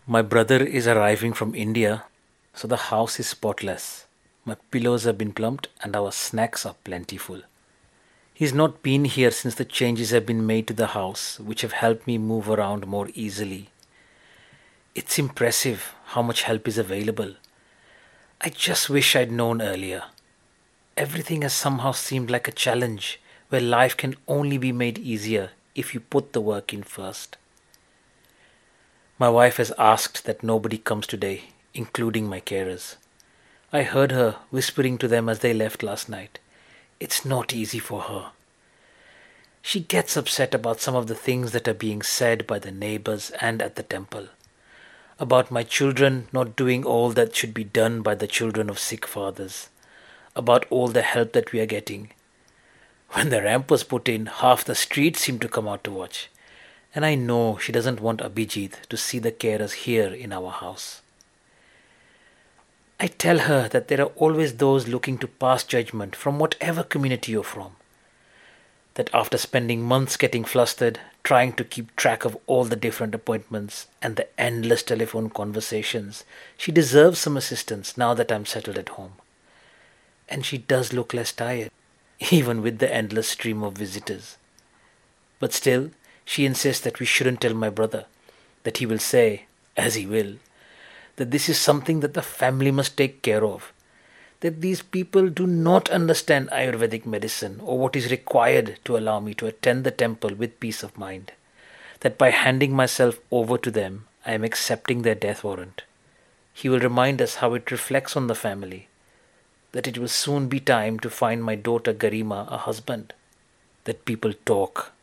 My brother is arriving from India, so the house is spotless. My pillows have been plumped and our snacks are plentiful. He's not been here since the changes have been made to the house, which have helped me move around more easily. It's impressive how much help is available. I just wish I'd known earlier. Everything has somehow seemed like a challenge where life can only be made easier if you put the work in first. My wife has asked that nobody comes today, including my carers. I heard her whispering to them as they left last night. It's not easy for her. She gets upset about some of the things that are being said by the neighbors and at the temple. About my children not doing all that should be done by the children of sick fathers. About all the help that we are getting. When the ramp was put in, half the street seemed to come out to watch. And I know she doesn't want Abhijit to see the carers here in our house. I tell her that there are always those looking to pass judgment from whatever community you're from. That after spending months getting flustered, trying to keep track of all the different appointments and the endless telephone conversations, she deserves some assistance now that I'm settled at home. And she does look less tired, even with the endless stream of visitors. But still, she insists that we shouldn't tell my brother, that he will say, as he will, that this is something that the family must take care of, that these people do not understand Ayurvedic medicine or what is required to allow me to attend the temple with peace of mind, that by handing myself over to them, I am accepting their death warrant. He will remind us how it reflects on the family, that it will soon be time to find my daughter Garima a husband, that people talk